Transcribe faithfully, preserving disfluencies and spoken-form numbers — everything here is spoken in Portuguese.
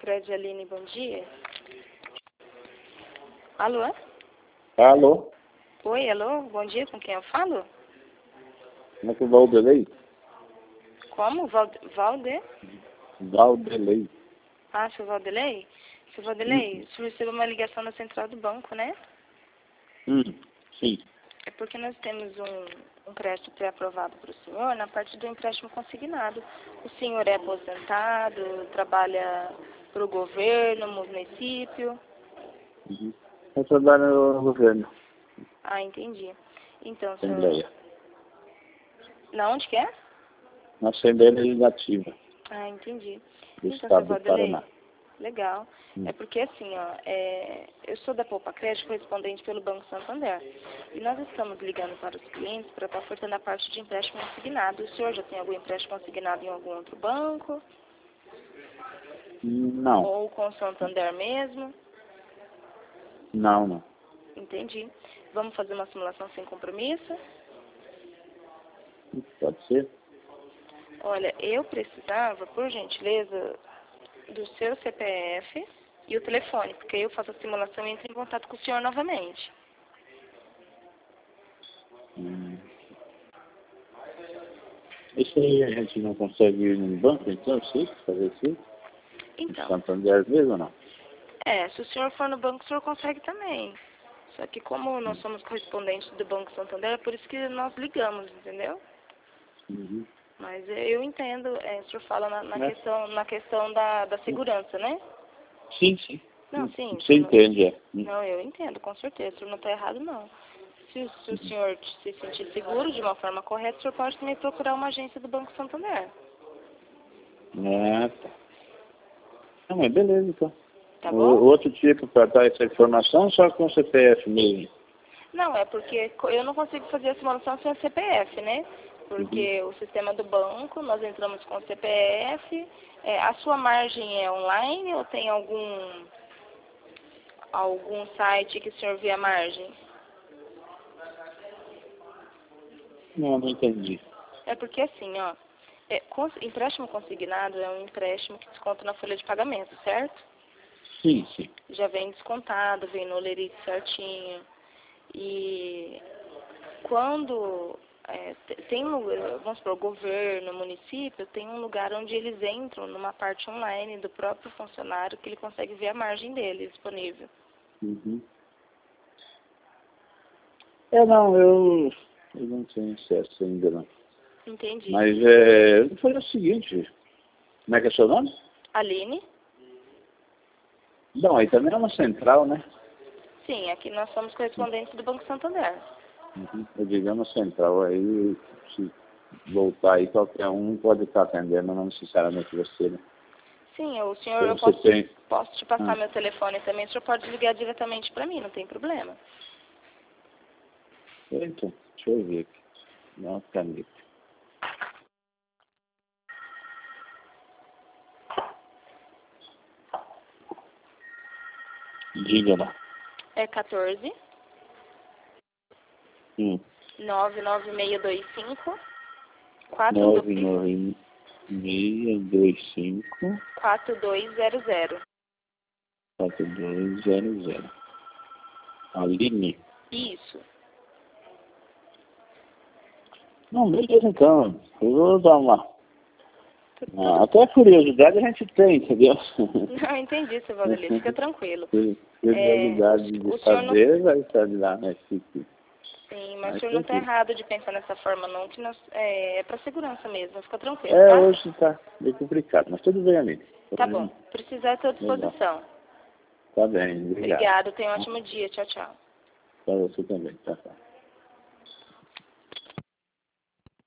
Prédio Aline, bom dia. Alô? Alô? Oi, alô? Bom dia, com quem eu falo? Como é que é o Valdelei? Como? Valde... Valde? Valdelei. Ah, seu Valdelei? Seu Valdelei, Hum. o senhor recebeu uma ligação da central do banco, né? Hum, sim. É porque nós temos um, um crédito pré-aprovado para o senhor na parte do empréstimo consignado. O senhor é aposentado, trabalha para o governo, município? Uhum. Eu trabalho no governo, Ah, entendi. Então, senhor... Assembleia. Na onde que é? Na Assembleia Legislativa Ah, entendi. do Então, seu Estado do Valdelei, Paraná. legal. Hum. É porque assim, ó, é, eu sou da Poupa Crédito, correspondente pelo Banco Santander. E nós estamos ligando para os clientes para estar ofertando a parte de empréstimo consignado. O senhor já tem algum empréstimo consignado em algum outro banco? Não, Ou com o Santander mesmo? não, não. Entendi. Vamos fazer uma simulação sem compromisso? Pode ser? Olha, eu precisava, por gentileza, do seu C P F e o telefone, porque eu faço a simulação e entro em contato com o senhor novamente. Hum. Isso aí a gente não consegue ir no banco, então, sim, fazer isso? Então, Santander mesmo ou não? é, se o senhor for no banco, o senhor consegue também. Só que como nós somos correspondentes do Banco Santander, é por isso que nós ligamos, entendeu? Uhum. Mas eu entendo, é, o senhor fala na, na É. questão, na questão da, da segurança, né? Sim, sim. Não, sim. Você Não, entende, é. Hum. não, eu entendo, com certeza. O senhor não está errado, não. Se, se o senhor se sentir seguro de uma forma correta, o senhor pode também procurar uma agência do Banco Santander. Ah, tá. Não, mas beleza, então. Tá O bom? outro tipo para dar essa informação só com o C P F mesmo. Não, é porque co- eu não consigo fazer a simulação sem o C P F, né? Porque o sistema do banco, nós entramos com o C P F. É, a sua margem é online ou tem algum, algum site que o senhor vê a margem? Não, não entendi. É porque assim, ó, é, cons- empréstimo consignado é um empréstimo que desconta na folha de pagamento, certo? Sim, sim. Já vem descontado, vem no lerite certinho. E quando é, te- tem, um- vamos supor, o governo, o município, tem um lugar onde eles entram numa parte online do próprio funcionário que ele consegue ver a margem dele disponível. Uhum. É, não, eu, eu não tenho acesso ainda, não. Entendi. Mas é, eu vou fazer o seguinte, como é que é seu nome? Aline? Não, aí também é uma central, né? Sim, aqui nós somos correspondentes do Banco Santander. Uhum. Eu digo é uma central, aí se voltar aí qualquer um pode estar atendendo, não necessariamente você, né? Sim, o senhor, Então eu você posso, tem... posso te passar Ah, meu telefone também, o senhor pode ligar diretamente para mim, não tem problema. então, deixa eu ver aqui. Dá uma caneta. Diga lá. É quatorze, Hum. nove nove seis dois cinco, quatro nove dois nove seis dois cinco quatro dois zero zero. quatro dois zero zero. Aline. Isso. Não, beleza então. Eu vou dar uma. Tu- Ah, Tudo... até curiosidade a gente tem, entendeu? Não, entendi, seu Valdelê, fica tranquilo. É, Curiosidade o, o de senhor não... saber vai estar lá, né? Fique Sim, mas o mais senhor não está tranquilo. errado de pensar dessa forma, não, que nós, é, é para segurança mesmo, fica tranquilo, É, tá? hoje tá meio complicado, mas tudo bem, amigo. Tá Hoje bom, não. precisar, estou à Legal. disposição. Tá bem, obrigado. Obrigado, tenha um ótimo dia, tchau, tchau. Para você também, tá, tá.